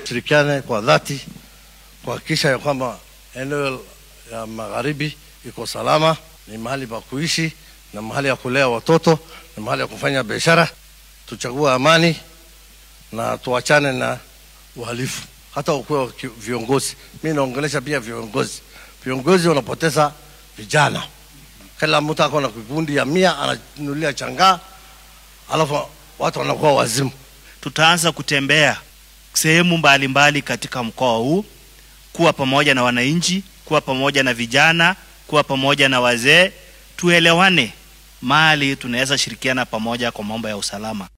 tushirikiane kwa dhati kuhakikisha ya kwamba eneo ya magharibi iko salama, ni mahali pa kuishi na mahali ya kulea watoto, na mahali ya kufanya biashara. Tuchague amani na tuachane na uhalifu. Hata ukue viongozi, mimi naongelesha pia viongozi. Viongozi wanapoteza vijana. Kila mtu ako na kikundi ya 100 ananunulia changaa, alafu watu wanakuwa wazimu. Tutaanza kutembea sehemu mbalimbali katika mkoa huu, kuwa pamoja na wananchi, kuwa pamoja na vijana, kuwa pamoja na wazee, tuelewane mahali tunaweza shirikiana pamoja kwa mambo ya usalama.